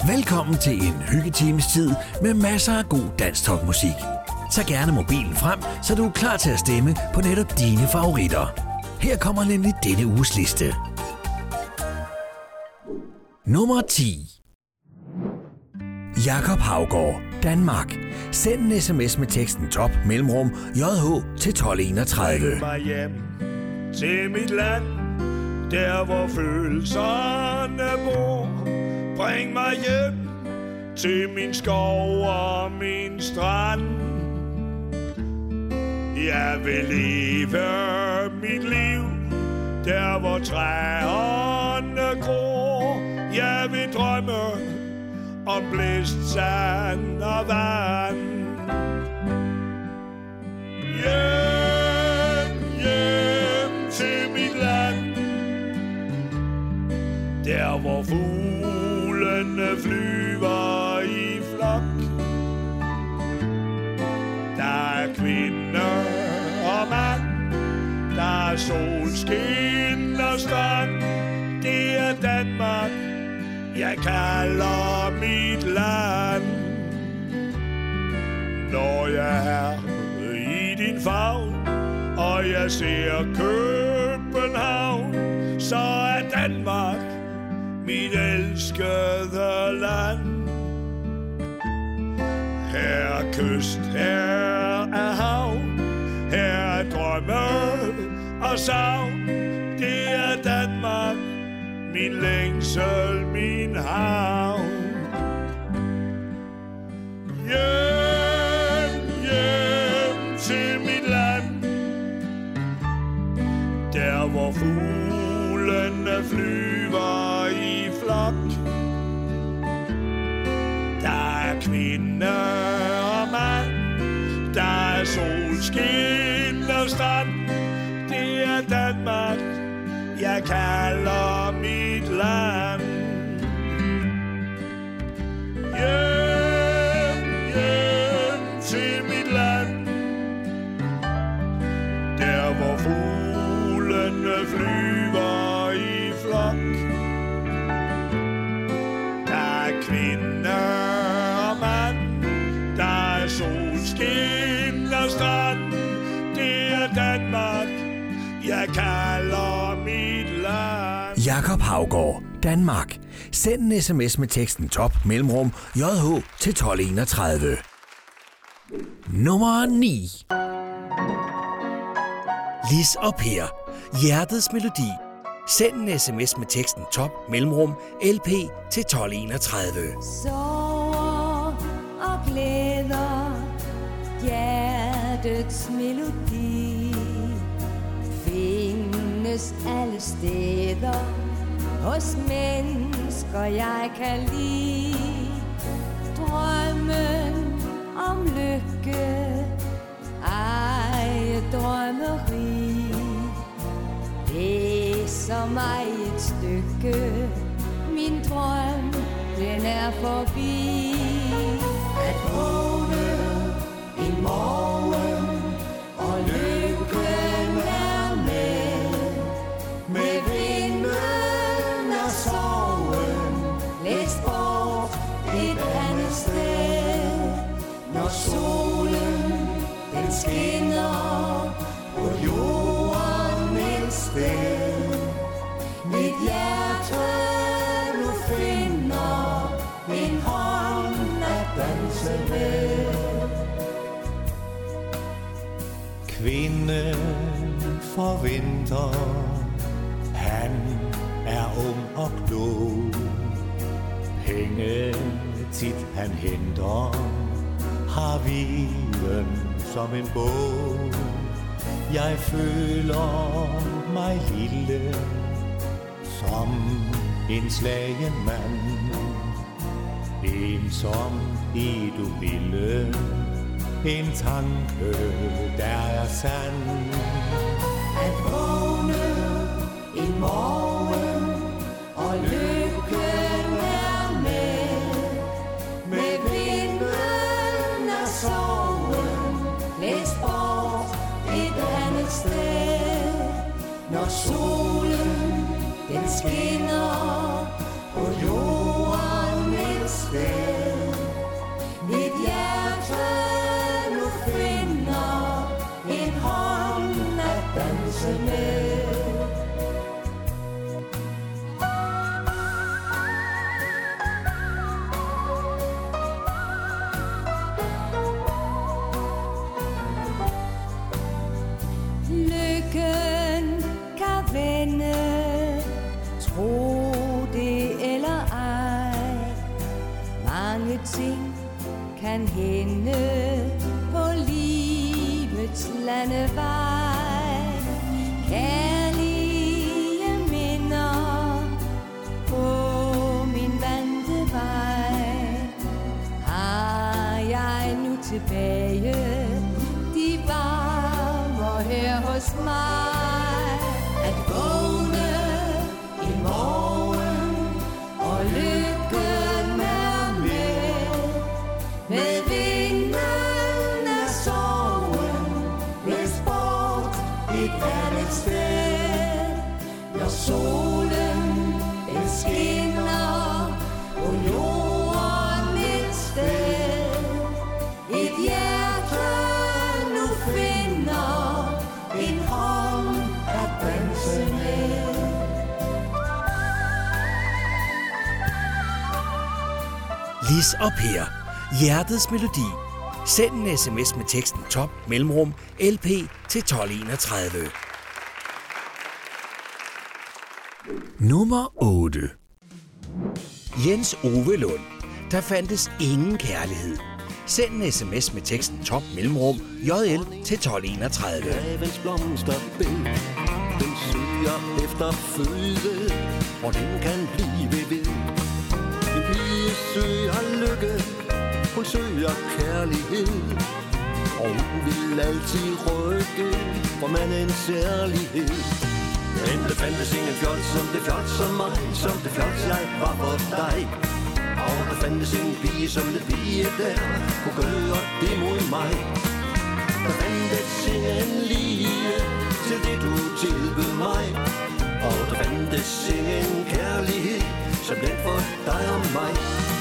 Velkommen til en hyggetimes tid med masser af god dansk topmusik. Tag gerne mobilen frem, så du er klar til at stemme på netop dine favoritter. Her kommer nemlig denne uges liste. Nummer 10. Jakob Haugaard, Danmark. Send en sms med teksten top mellemrum JH til 1231. Bring mig hjem til mit land, der hvor følelserne bor. Bring mig hjem til min skov og min strand. Jeg vil leve mit liv, der hvor træerne gror. Jeg vil drømme om blæst sand og vand. Hjem, hjem til mit land, der hvor fuglene flyver i flok. Der er kvinder og mand, der er solskin og strand. Det er Danmark, jeg kalder mit land. Når jeg er i din favn, og jeg ser København, så er Danmark mit elskede land. Her er kyst, her er havn, her er drømme og savn. Det er Danmark, min længsel, min havn. Hjem, hjem til mit land, der hvor fuglene flyver i flok. Der er kvinder og mand, der er solskin og strand. Det er Danmark, jeg kalder mit land. Hjem, hjem til mit land, der hvor fuglene flyver i flok. Der er kvinder og mand, der er solskin og strand. Det er Danmark, jeg kalder mit land. Jakob Haugaard, Danmark. Send en sms med teksten top mellemrum JH til 1231. Nummer 9. Lis og Per, Hjertets Melodi. Send en sms med teksten top mellemrum LP til 1231. Sorger og glæder, hjertets melodi findes alle steder hos mennesker jeg kan lide. Drømmen om lykke, ej drømmeri, læser mig et stykke, min drøm den er forbi. At vågne en morgen og lykken er med vinden og sorgen læst bort et andet sted. Når solen den skinner på jorden et sted, mit hjerte nu finder en hånd at danse med. Kvinden forventer, han er ung og klog. Penge tit han henter, har viden som en bog. Jeg føler mig lille, som en slagen mand, ensom i du ville, en tanke der er sand. At vågne en morgen og lykken er med vinden og sorgen læst bort et andet sted. Når solen den skinner på jorden et Tro det eller ej, mange ting kan hænde på livets landevej. Kærlige minder på min vante vej har jeg nu tilbage. De varmer her hos mig. At vågne i morgen og lykken er med vinden af sorgen blæs bort et andet sted. Når solen den skinner på jorden et sted, et hjerte nu finder en hånd at danse med. Lis og Per. Hjertets melodi. Send en sms med teksten top mellemrum LP til 1231. Nummer 8. Jens Ove Lund. Der fandtes ingen kærlighed. Send en sms med teksten top mellemrum JL til 1231. Havens blomsterbed, den søger efter føde, og den kan blive ved. En pige søger lykke, hun søger kærlighed, og hun vil altid rykke for mandens særlighed. Men det fandtes ingen fjols som det fjols som mig, som det fjols jeg var for dig. Og der fandtes ingen pige som det pige der kunne gøre det mod mig. Der fandtes ingen lige til det du tilbød mig, og der fandtes ingen kærlighed som den for dig og mig.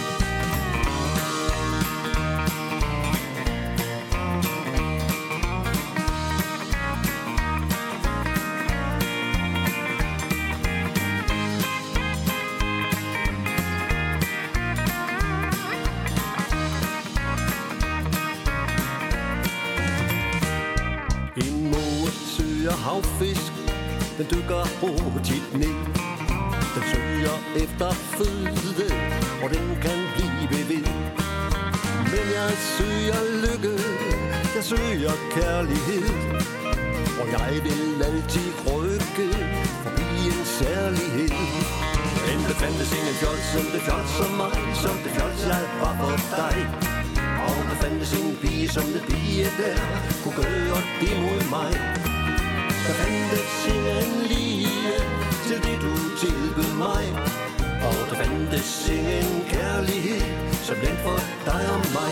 En måge søger havfisk, den dykker hurtigt ned. Den søger efter føde, og den kan blive ved. Men jeg søger lykke, jeg søger kærlighed, og jeg vil altid rykke forbi en særlighed. Men det fandtes ingen fjols som det fjols som mig, som det fjols jeg var for dig. Og der fandtes ingen pige som det pige der kunne gøre det mod mig. Der fandtes ingen lige til det du tilbød mig, og der fandtes ingen kærlighed som den for dig og mig.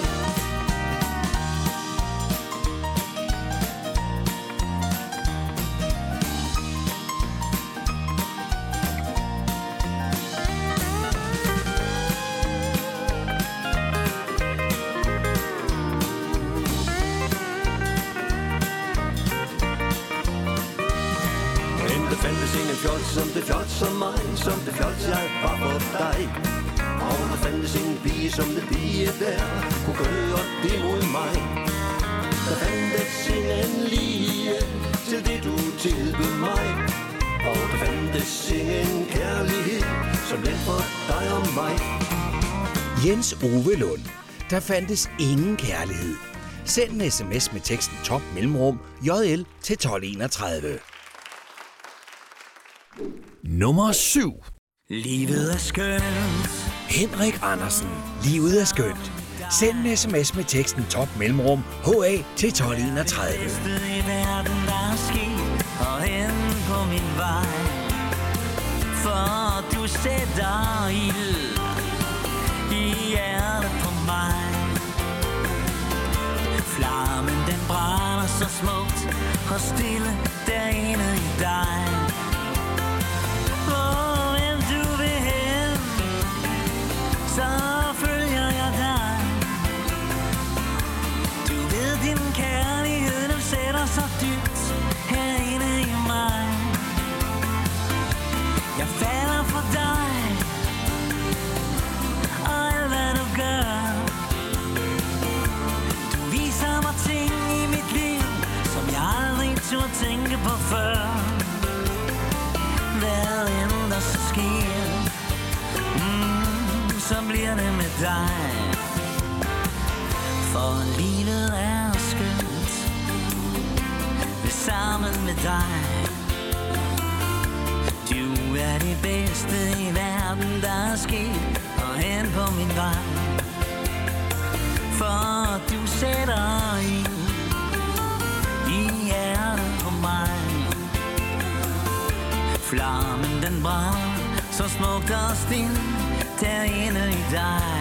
Som det fjols som mig, som det fjols jeg var for dig. Og der fandtes ingen pige som det pige der kunne gøre det mod mig. Der fandtes ingen lige til det du tilbød mig, og der fandtes ingen kærlighed som den for dig og mig. Jens Ove Lund. Der fandtes ingen kærlighed. Send en sms med teksten top mellemrum JL til 1231. Nummer 7. Livet er skønt. Henrik Andersen. Livet er skønt. Send en sms med teksten top mellemrum HA til 1231. Det bedste i verden, der er sket, og hen på min vej. For du sætter ild i hjertet på mig. Flammen den brænder så smukt og stille derinde i dig. Så følger jeg dig. Du ved din kærlighed, den sætter så dybt herinde i mig. Jeg falder for dig, og alt hvad du gør. Du viser mig ting i mit liv, som jeg aldrig turde tænke på før. gerne med dig. For livet er skønt sammen med dig. Du er det bedste i verden, der er sket og hen på min vej. For du sætter ild i hjertet på mig. Flammen den brænder så smukt og stille derinde i dig.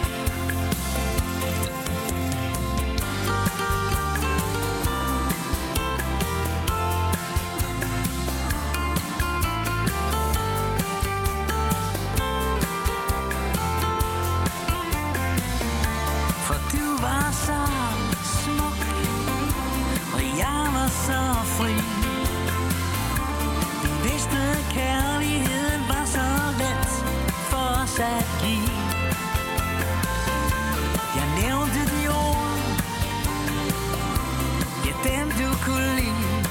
For du var så smuk, og jeg var så fri. Vidste kærligheden var så let for os at give. Jeg nævnte de ord, ja dem du kunne lide.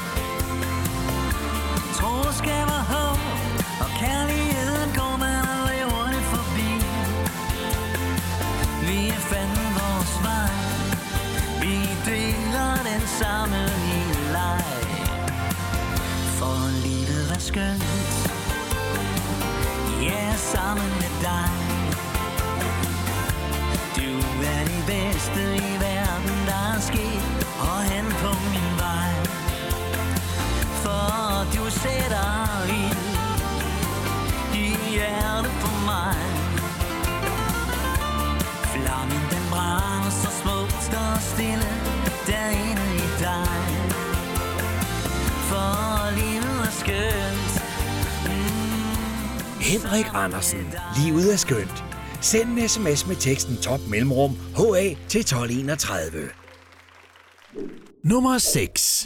Troskab og håb og kærligheden går man aldrig hurtigt forbi. Vi fandt vores vej, vi deler den samme lille leg. For livet er skønt, ja, sammen med dig. Du er det bedste i verden, der er sket og hen på min vej. For du sætter ild i hjertet på mig. Flammen den brænder så smukt og stille derinde i dig. For livet er skønt. Henrik Andersen. Livet er skønt. Send en sms med teksten top mellemrum HA til 1231. Nummer 6.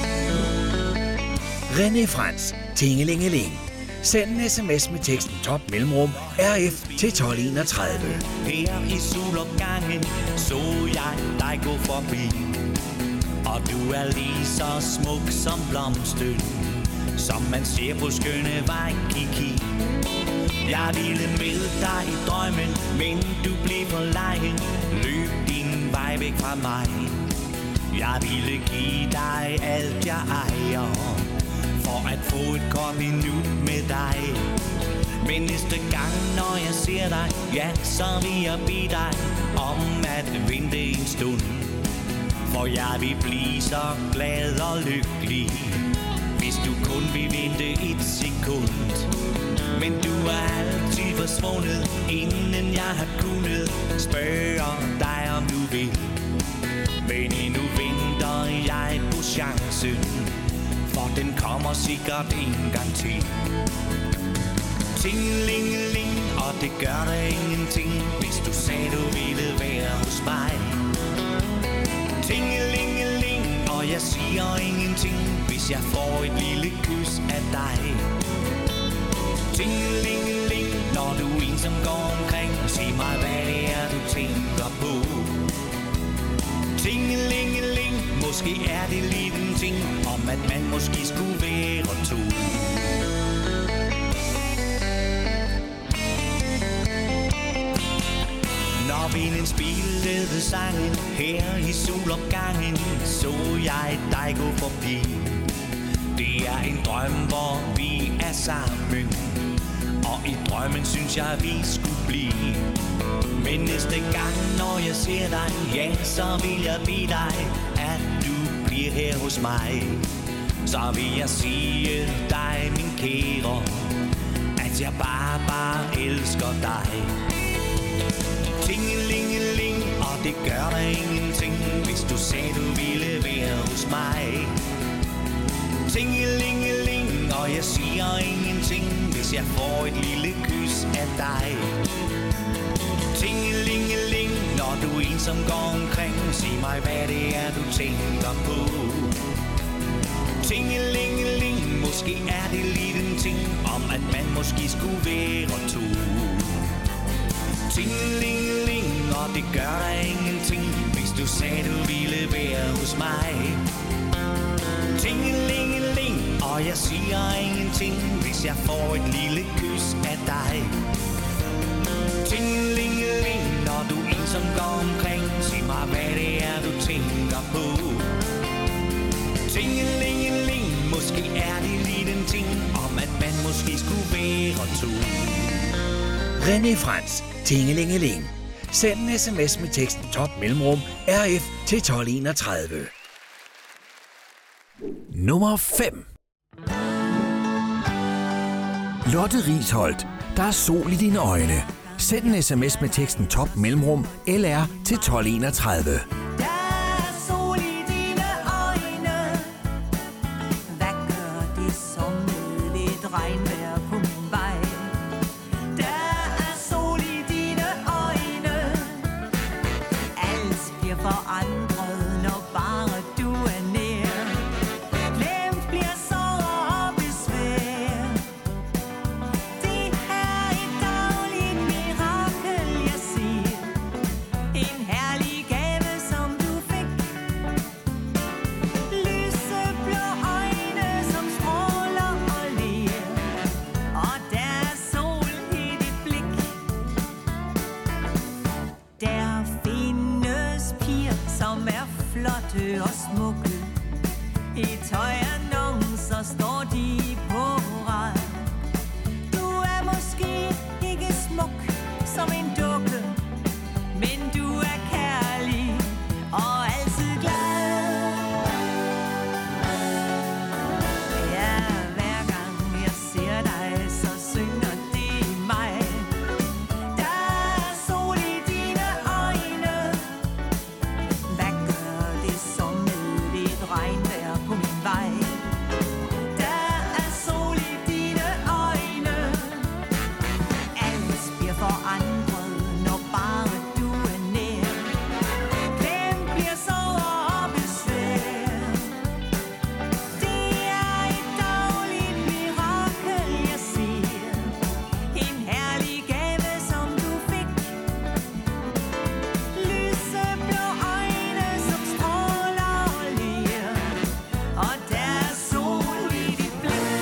René Frans. Tingelingeling. Send en sms med teksten top mellemrum RF til 1231. Her i solopgangen så jeg dig gå forbi. Og du er lige så smuk som blomsten, som man ser på skønne Waikiki. Jeg ville med dig i drømmen, men du blev for legen. Løb din vej væk fra mig. Jeg ville give dig alt jeg ejer, for at få et kort minut med dig. Men næste gang når jeg ser dig, ja, så vil jeg bede dig om at vente en stund. For jeg vil blive så glad og lykkelig, hvis du kun vil vente et sekund. Men du er altid forsvundet, inden jeg har kunnet spørge dig om du vil. Men endnu venter jeg på chancen, for den kommer sikkert en gang til. Tingelingeling, og det gør der ingenting, hvis du sagde du ville være hos mig. Tingelingeling, og jeg siger ingenting, hvis jeg får et lille kys af dig. Tingelingeling, når du ensom går omkring, sig mig hvad det er du tænker på. Tingelingeling, måske er det lige en ting, om at man måske skulle være to. Når vinden spillede sangen her i solopgangen, så jeg dig gå forbi. Det er en drøm, hvor vi er sammen, og i drømmen synes jeg, vi skulle blive. Men næste gang, når jeg ser dig, ja, så vil jeg bede dig, at du bliver her hos mig. Så vil jeg sige dig, min kære, at jeg bare elsker dig. Tingelingeling, og det gør der ingenting, hvis du sagde du ville være hos mig. Tingelingeling, og jeg siger ingenting, hvis jeg får et lille kys af dig. Tingelingeling, når du ensom går omkring, sig mig hvad det er du tænker på. Tingelingeling, måske er det lige en ting, om at man måske skulle være to. Tingelingeling, og det gør der ingenting, hvis du sagde du ville være hos mig. Tingelingeling, og jeg siger ingenting, hvis jeg får et lille kys af dig. Tingelingeling, som går omkring. Sig mig, hvad det er, du tænker på. Tingelingeling, måske er det lige den ting om, at man måske skulle være to. René Frans, Tingelingeling. Send en sms med teksten top mellemrum RF til 1231. Nummer 5. Lotte Risholdt, der er sol i dine øjne. Send en sms med teksten top mellemrum LR til 1231. Og smukke i tøjannoncer står de på rad. Du er måske ikke smuk som en dukke, men du er kærlig og altid glad. Ja, hver gang jeg ser dig, så synger det i mig. Der er sol i dine øjne. Hvad gør det som med lidt regnvejr på min vej? Der er sol i dine øjne. Alt bliver forandret, når bare du er nær. Hvem bliver sorger og besvær? Det er et dagligt mirakel, jeg ser. En herlig gave, som du fik. Lyseblå øjne, som stråler og ler. Og der er sol i dit blik.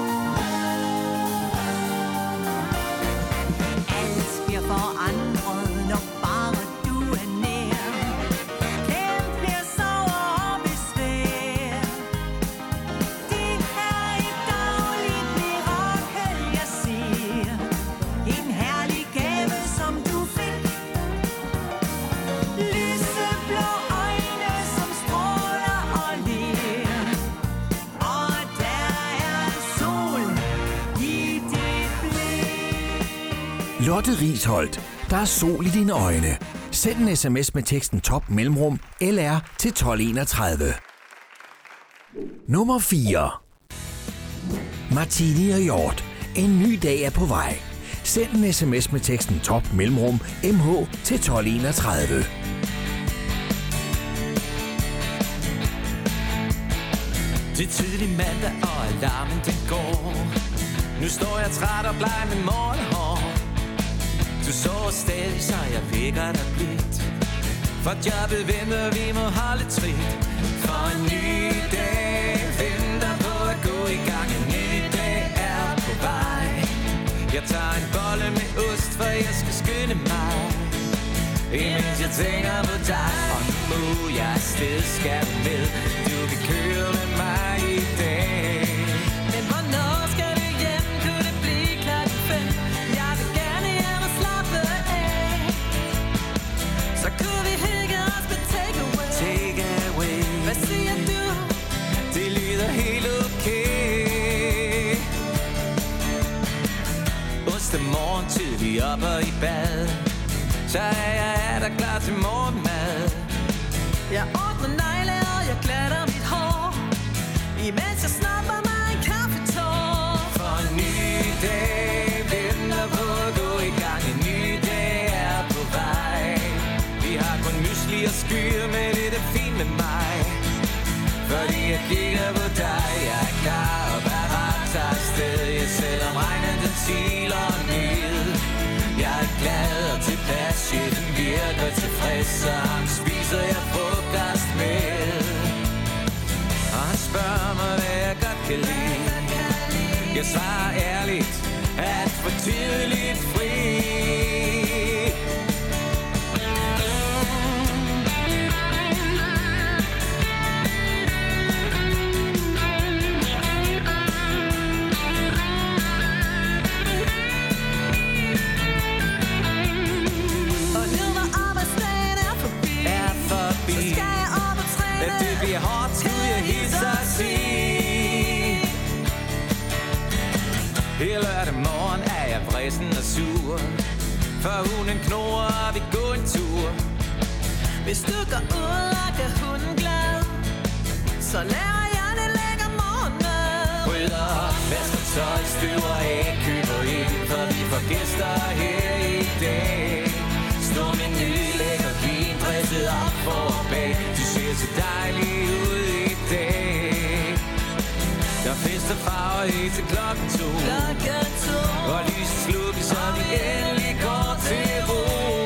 Alt bliver forandret, når bare du er nær. Hvem bliver sorger og besvær? Det er et dagligt mirakel, jeg ser. En herlig gave, som du fik. Lyseblå øjne, som stråler og ler. Og der er sol i dit blik. Lotte Risholdt, der er sol i dine øjne. Send en sms med teksten top mellemrum LR til 1231. Nummer 4. Martini og Hjort, en ny dag er på vej. Send en sms med teksten top mellemrum MH til 1231. Det er tidlig mandag, og alarmen den går. Nu står jeg træt og bleg med morgenhår. Du sover stadig, så jeg vækker dig blidt. For jobbet venter, vi må holde trit. For en ny dag venter på at gå i gang. En ny dag er på vej. Jeg tager en bolle med ost, for jeg skal skynde mig. Imens jeg tænker på dig. Og nu må jeg afsted, skal du med. Du kan køre med mig i dag. Men hvornår skal vi hjem? Kunne det blive klokken 5? Jeg vil gerne hjem og slappe af. Så kunne vi hygge os med takeaway. Take away. Hvad siger du? Det lyder helt okay. Onsdag morgen tidlig op og i bad. Så er der klar til morgenmad. Jeg ordner negle, og jeg glatter mit hår. Imens jeg snapper mig en kaffetår. For en ny dag venter på at gå i gang. En ny dag er på vej. Vi har kun mysli og skyer, men det er fint med mig. Fordi jeg kigger på dig. Jeg er klar og parat til afsted. Selvom regnen den siler ned. Jeg er glad og tilpas. Chefen virker tilfreds, så ham spiser jeg frokost med. Og han spørger mig, hvad jeg godt kan lide. Jeg svarer ærligt, at for tidligt fri. kredsen og sur. For hunden knurrer, og vi går en tur. Hvis du går ud og gør hunden glad, så laver jeg det lækker morgenmad. Rydder op, vasker tøj, støver af, køber ind, for vi får gæster her i dag. Stor menu, lækker vin, dresset op for bag. Du ser så dejlig ud i dag. Der er fest og farver helt til klokken 2. Og lyset slukkes, så vi endelig går til ro.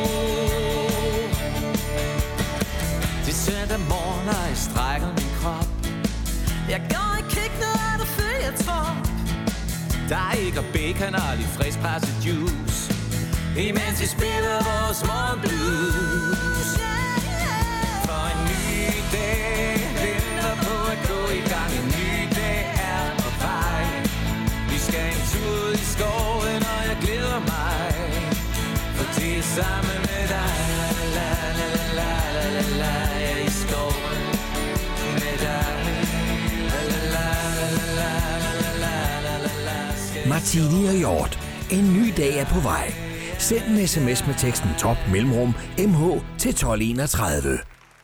Det er søndag morgen, og jeg strækker min krop. Jeg går i køkkenet, og der følger trop. Der er æg og bacon og lidt friskpresset juice, imens vi spiller vores morgenblues. For en ny dag venter på at gå i gang. En ny dag er på vej. Vi skal en tur ud i skoven, og jeg glæder mig, for det er sammen med dig. La la la la la la la, jeg er i skoven med dig. La la la la la la la la. Martini og Hjort. En ny dag er på vej. Send en sms med teksten top mellemrum MH til 1231.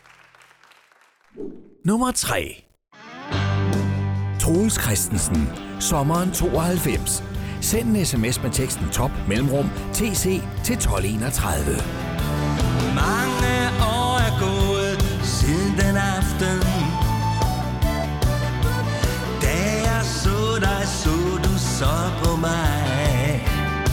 Nummer 3. Troels Christensen. Sommeren 92. Send en sms med teksten top mellemrum TC til 1231. Mange år er gået siden den aften, da jeg så dig, så du så på mig.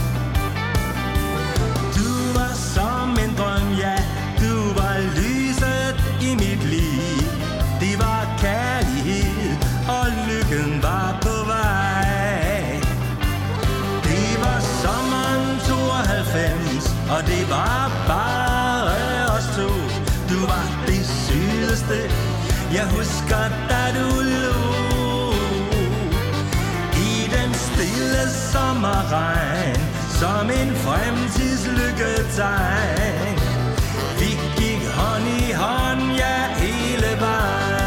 Du var som en drøm, ja, du var lyset i mit liv. Det var kærlighed, og lykken var på vej. Det var sommeren 92, og det var bare os to. Du var det sydeste, jeg husker, da du lå i den stille sommerregn, som en fremtidslykketegn. Vi gik hånd i hånd, ja, hele vejen.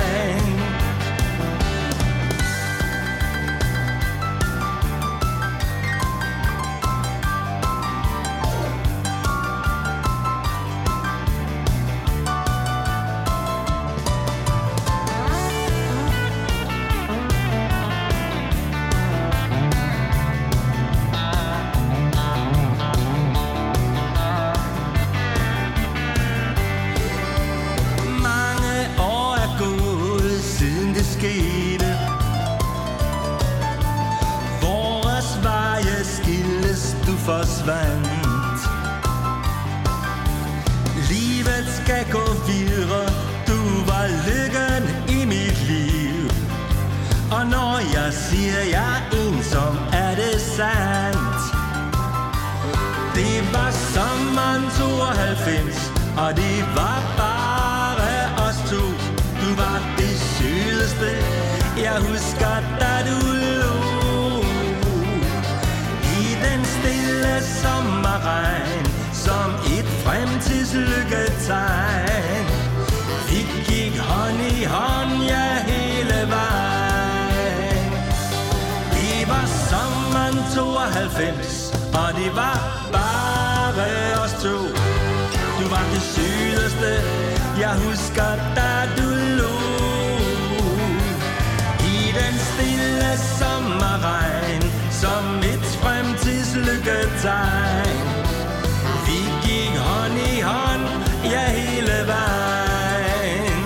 Vores veje skilles, du forsvandt. Livet skal gå videre, du var lykken i mit liv. Og når jeg siger, jeg er ensom, er det sandt. Det var sommeren 92, og det var bare os to. Du var det sydeste, jeg husker, da du lå i den stille sommerregn, som et fremtidslykketegn. Vi gik hånd i hånd, ja, hele vejen. Det var sommeren 92, og det var bare os to. Du var det sydeste, jeg husker, da du lå i den stille sommerregn, som et fremtidslykketegn. Vi gik hånd i hånd, ja, hele vejen.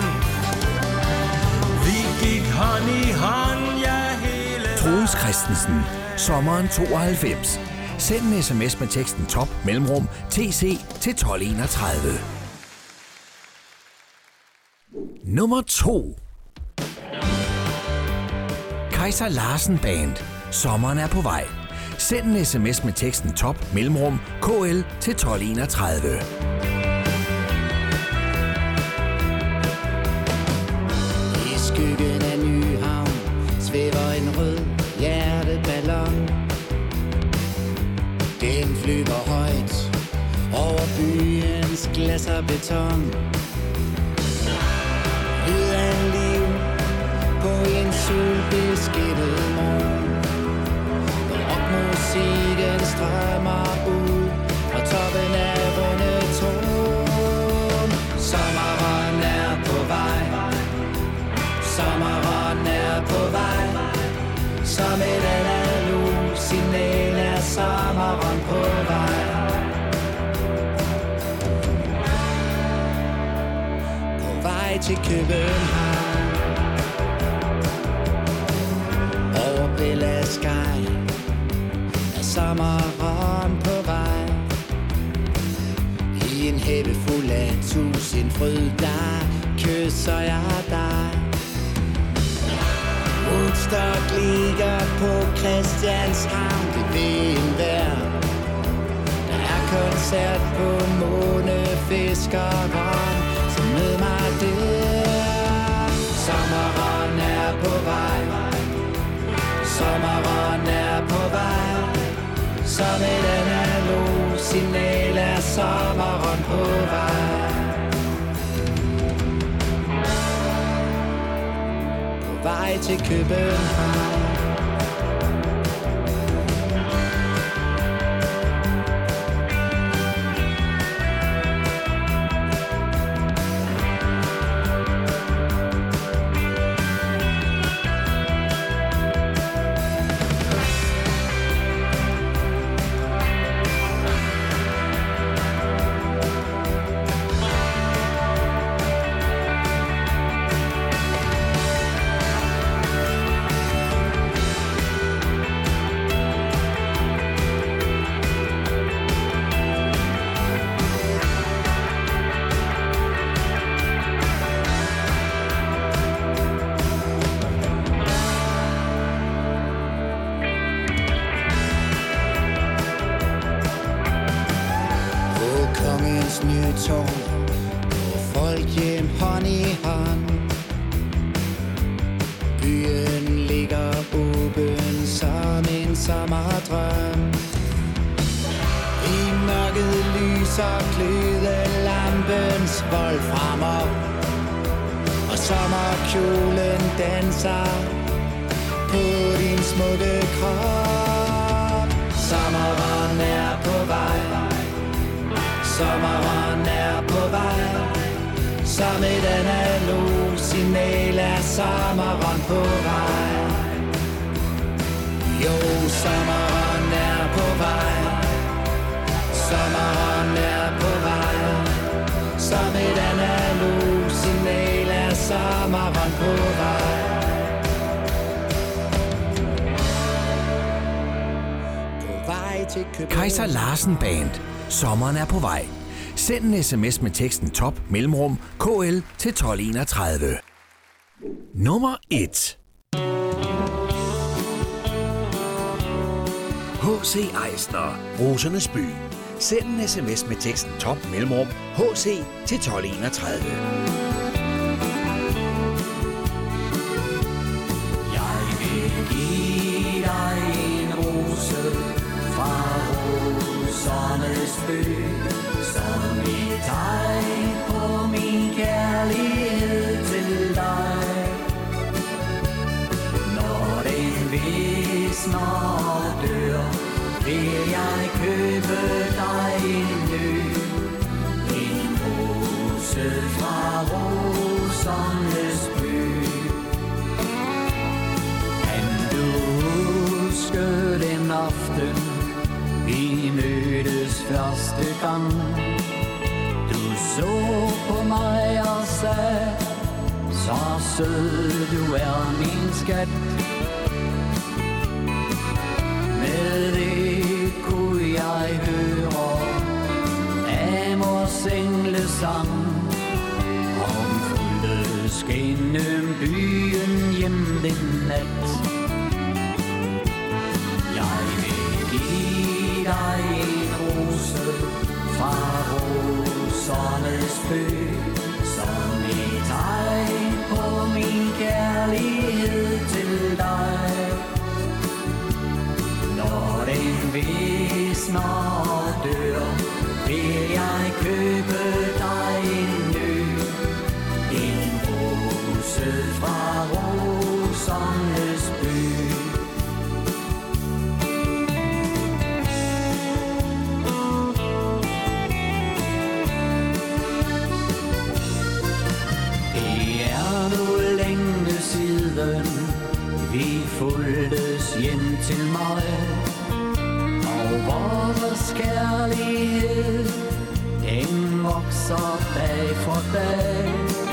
Vi gik hånd i hånd, ja, hele vejen. Troels Christensen. Sommeren 92. Send en sms med teksten top mellemrum TC til 1231. Nummer 2. Kaiser Larsen Band. Sommeren er på vej. Send en sms med teksten top mellemrum KL til 1231. I skyggen af Nyhavn svæver en rød hjerteballon. Den flyver højt over byens glas og beton. Lyd af liv på en solbeskidtet morgen. Rockmusikken strømmer sommeren på vej. På vej til København, over Bella Sky, er sommeren på vej. I en hæve fuld af tusind fryd, der kysser jeg dig. Woodstock ligger på Christianshavn, det ved enhver. Der er koncert på Månefiskeren, så mød mig der. Sommeren er på vej, sommeren er på vej. Som et analog signal er sommeren på vej. Vej til København. Sommerkjolen danser på din smukke krop. Sommeren er på vej, sommeren er på vej. Som et analog signal er sommeren på vej. Jo, sommeren er på vej, sommeren er på vej. Som et analog signal er sommeren på vej. På vej til København. Kaiser Larsen Band. Sommeren er på vej. Send en sms med teksten top mellemrum KL til 1231. Nummer 1. H.C. Eisner, Rosernes by. Send en sms med teksten top mellemrum HC til 1231. Jeg vil give dig en rose fra rosernes by, som et tegn på min kærlighed til dig. Når den visner dør, vil jeg købe dig en ny, en rose fra rosernes by. Kan du huske den aften, vi mødtes første gang? Du så på mig og sagde, så sød du er min skat. Med det kunne jeg høre Amors englesang, om fulgtes gennem byen hjem den nat. Jeg vil give dig en rose fra rosernes by, som et tegn på min kærlighed til dig. Når den visner dør, vil jeg købe dig en ny, en rose fra rosernes by. Det er nu længe siden, vi fulgtes hjem til mig, og kærlighed, den vokser dag for dag.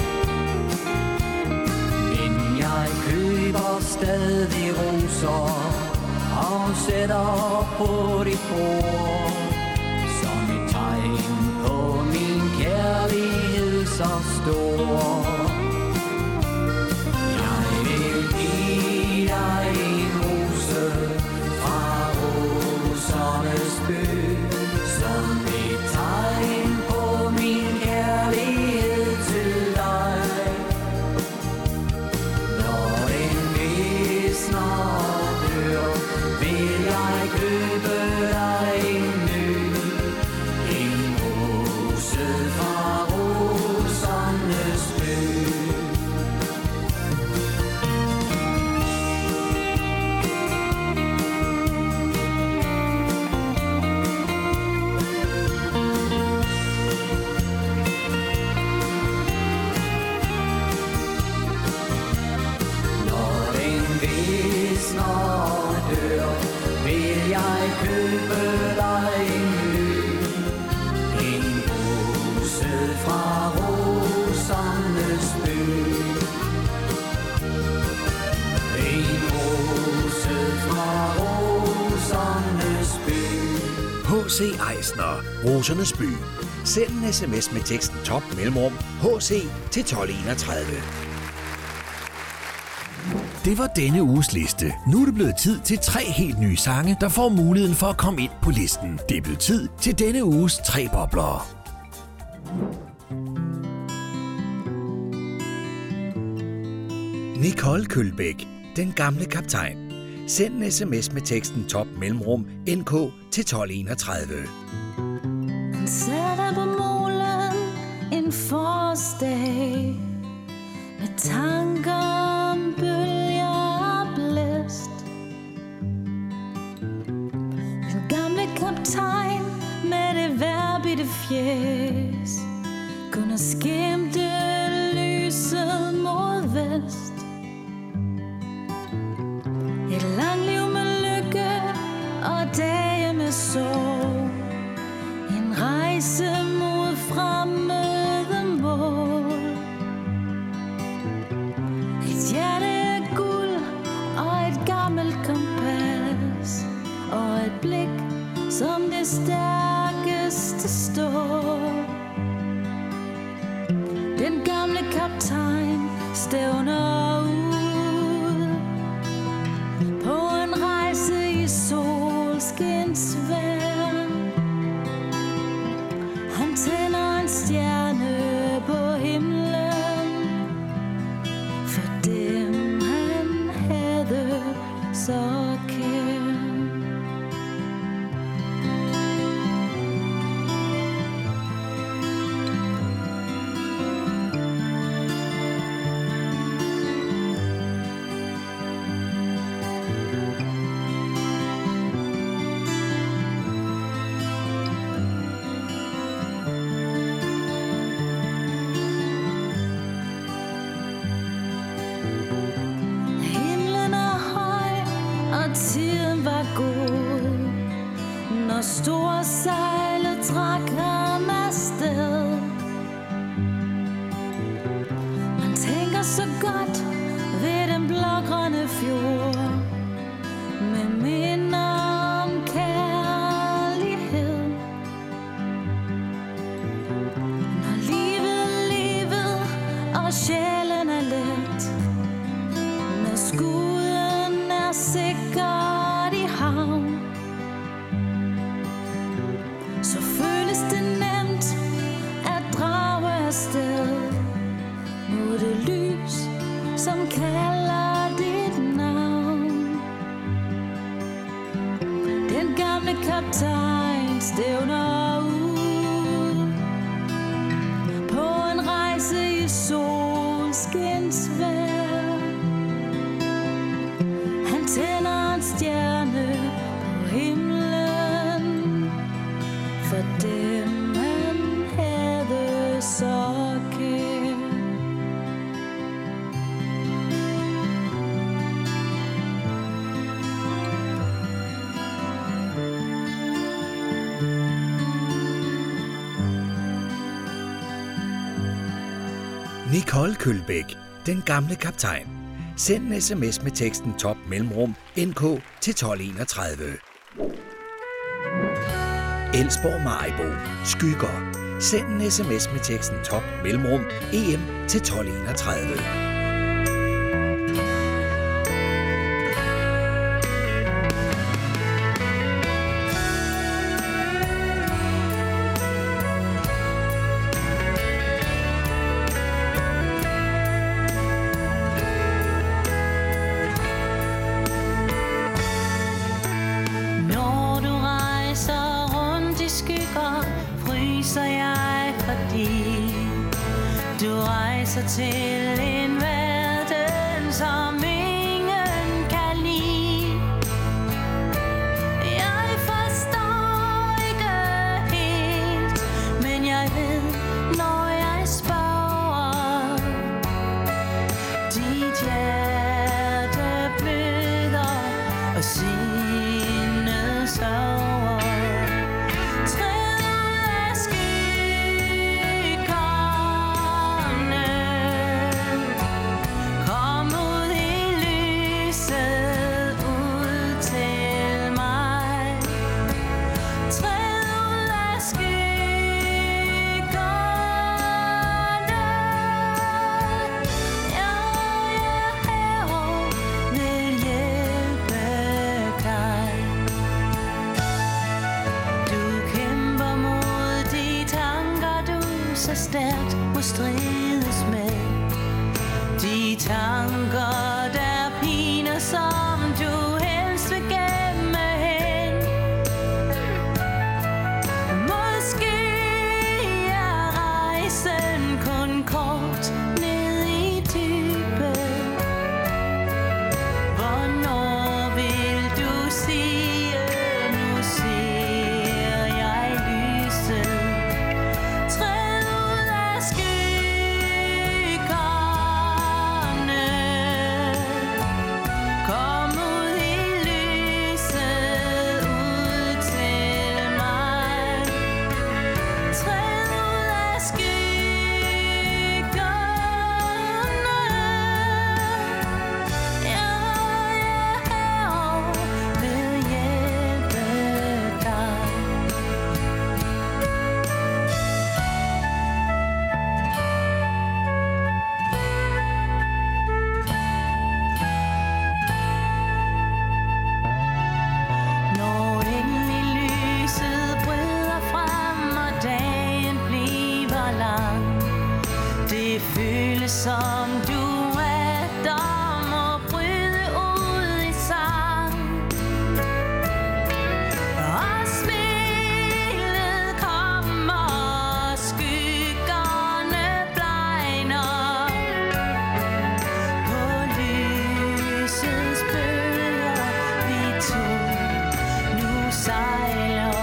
Men jeg køber stadig roser og sætter på dit bord, som et tegn på min kærlighed så stor. Jeg vil give dig en rose fra rosernes by, som et tegn på min kærlighed til dig. Når den visner og dør, vil jeg købe dig en ny, en rose fra rosernes by. Når den visner og dør, vil jeg købe dig en ny, en rose fra rosernes by. En rose fra rosernes by. H.C. Eisner, Rosernes By. Send en sms med teksten top mellemrum HC til 1231. Det var denne uges liste. Nu er det blevet tid til 3 helt nye sange, der får muligheden for at komme ind på listen. Det er blevet tid til denne uges 3 boblere. Nicole Kølbæk, Den gamle kaptajn. Send en sms med teksten top mellemrum NK til 1231. Han sætter på målen en forårsdag med tanker om bølger og blæst. Den gamle kaptajn med det værbitte fjes kunne skimte lyset mod vest. Et langt liv med lykke og dage med sorg. En rejse mod fremmede mål. Et hjerte af guld og et gammelt kompas. Og et blik som det stærkeste stål. Den gamle kaptajn stævner ud på en rejse i solskinsvejr. Han tænder en stjerne på himlen for dem han havde så kær. Tiden var god, når store sejle trak ham afsted. Man tænker så godt ved den blågrønne fjord, med minder om kærlighed. Når livet og sjælen er let, når skuden er sikkert i havn, så føles det nemt at drage afsted mod det lys, som kalder dit navn. Den gamle kaptajn stævner ud på en rejse i solskinsvejr. Han tænder en stjerne på himlen for dem han havde så kær. Nicole Kølbæk, den gamle kaptajn. Send en sms med teksten top mellemrum NK til 1231. Elsborg Maribo. Skygger. Send en sms med teksten top mellemrum EM til 1231. Til en verden, som ingen kan lide. Jeg forstår ikke helt, men jeg ved, når jeg spørger. Dit hjerte bløder, og sindet sørger. Stærkt må strides med de tanker, der piner, som du helst vil gemme hen. Måske er rejsen kun kort ned i dybet. Hvornår vil du sige, nu ser jeg lyset? Som du er, der må bryde ud i sang. Og smilet kommer, skyggerne blegner. På lysets bølger vi to nu sejler.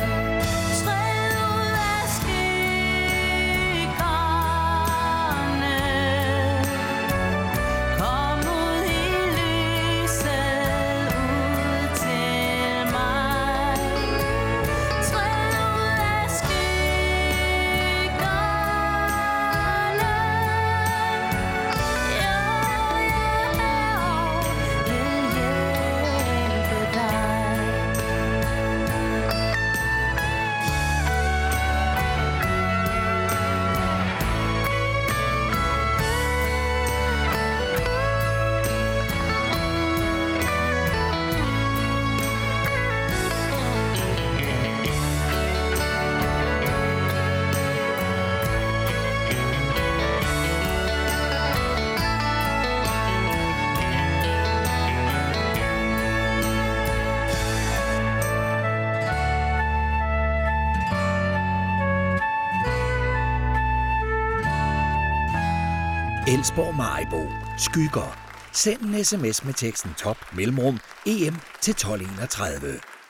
Elsborg Maribo. Skygger. Send en sms med teksten top mellemrum EM til 1231.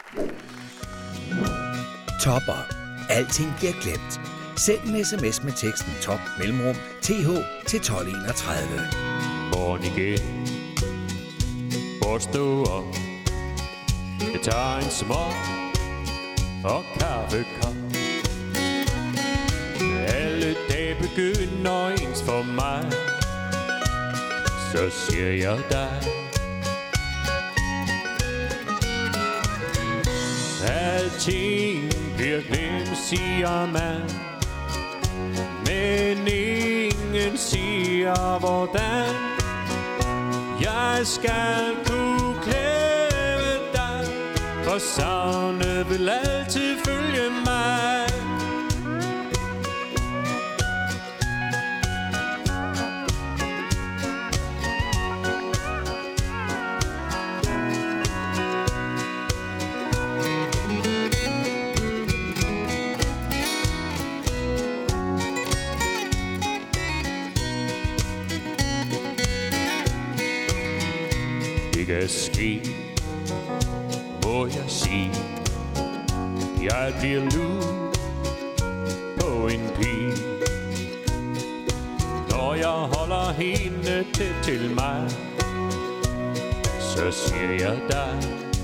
Topper. Alting bliver glemt. Send en sms med teksten top mellemrum TH til 1231. Morgen igen. Hvor stå op. Jeg tager en små og kaffekop. Alle dage begynder kun og ens for mig, så siger jeg dig. Alting bliver glemt, siger man, men ingen siger hvordan. Jeg skal kunne klemme dig, for savnet vil altid følge mig. Det kan ske, må jeg sige, jeg bliver lur på en pige, når jeg holder hende tæt til mig, så siger jeg dig.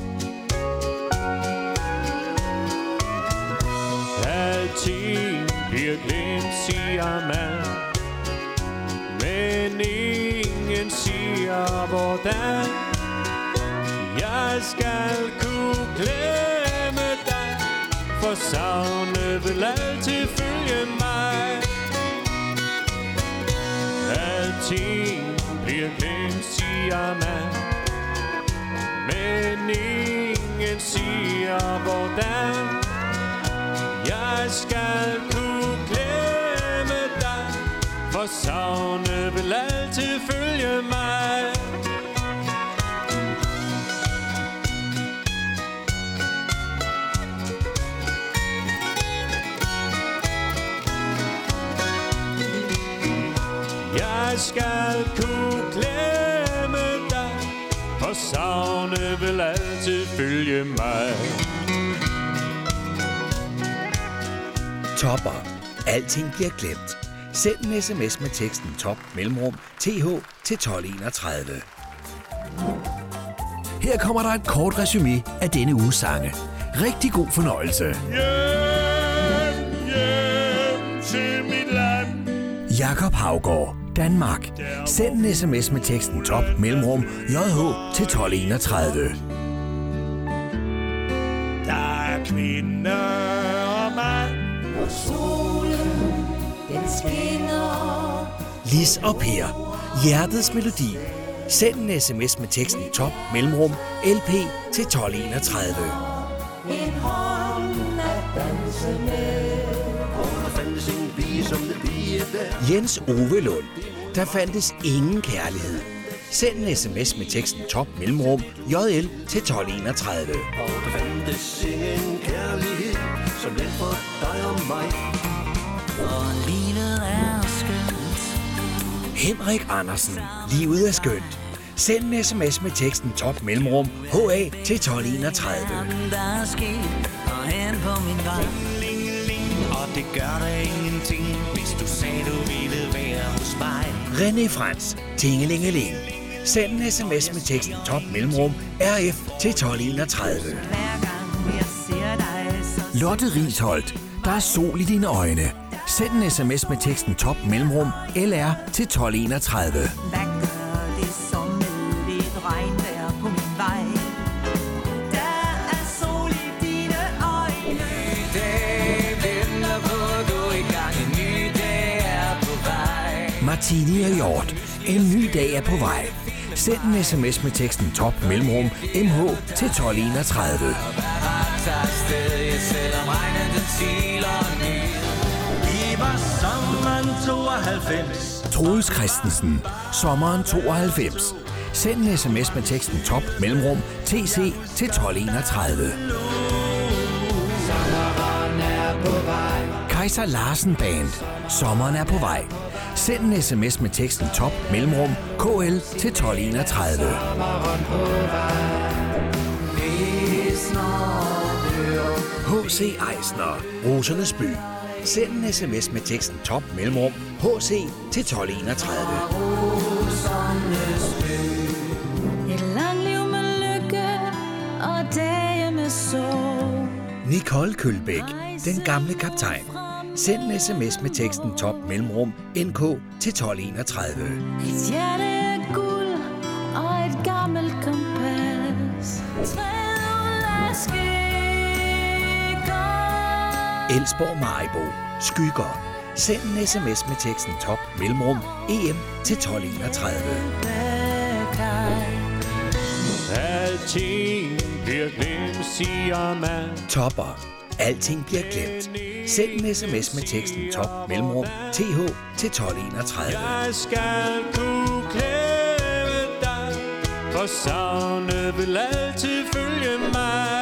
Alting bliver glemt, siger man, men ingen siger hvordan. Jeg skal kunne glemme dig, for savnet vil altid følge mig. Alting bliver glemt, siger man, men ingen siger hvordan. Jeg skal kunne glemme dig, for savnet vil altid følge mig. Jeg skal kunne glemme dig, for savnet vil altid følge mig. Topper. Alting bliver glemt. Send en sms med teksten top mellemrum TH til 1231. Her kommer der et kort resumé af denne uges sange. Rigtig god fornøjelse. Hjem, hjem til mit land. Jakob Haugaard, Danmark. Send en sms med teksten top mellemrum JH til 1231. Der er kvinde og mand, og solen, den skinner. Lis og Per, Hjertets Melodi. Send en sms med teksten top mellemrum LP til 1231. En hånd at danse med. Jens Ove Lund. Der fandtes ingen kærlighed. Send en sms med teksten top mellemrum JL til 1231. Og der fandtes ingen kærlighed, som den for dig og mig. Og livet er skønt. Henrik Andersen. Livet er skønt. Send en sms med teksten top mellemrum HA til 1231. Der er sket og hen på min vej. Og det gør der ingenting, hvis du sagde du ville være hos mig. René Frans. Tingelingeling. Send en sms med teksten top mellemrum RF til 1231. Hver gang jeg ser dig, så Lotte Risholdt. Der er sol i dine øjne. Send en sms med teksten top mellemrum LR til 1231. hvad gør det som med lidt regnvejr på min vej? Der er sol i dine øjne. Martini og Hjort. En ny dag er på vej. Send en sms med teksten top mellemrum MH til 1231. Det var sommeren 92. Troels Christensen. Sommeren 92. Send en sms med teksten top mellemrum TC til 1231. Sommeren er på vej. Kaiser Larsen Band. Sommeren er på vej. Send en sms med teksten top mellemrum KL til 1231. Sommeren på vej. H.C. Eisner. Rosernes by. Send en sms med teksten top mellemrum HC til 1231. Et langt liv med lykke og dage med sorg. Nicole Kølbæk. Den gamle kaptajn. Send en sms med teksten top mellemrum NK til 1231. Et hjerte er guld og et gammelt kompas. Træet skygger. Elsborg Maribo. Skygger. Send en sms med teksten top mellemrum EM til 1231. Alting bliver glemt, siger man. Topper. Alting bliver glemt. Send en sms med teksten top mellemrum TH til 1231. Jeg skal kunne klæde dig, for savnet vil altid følge mig.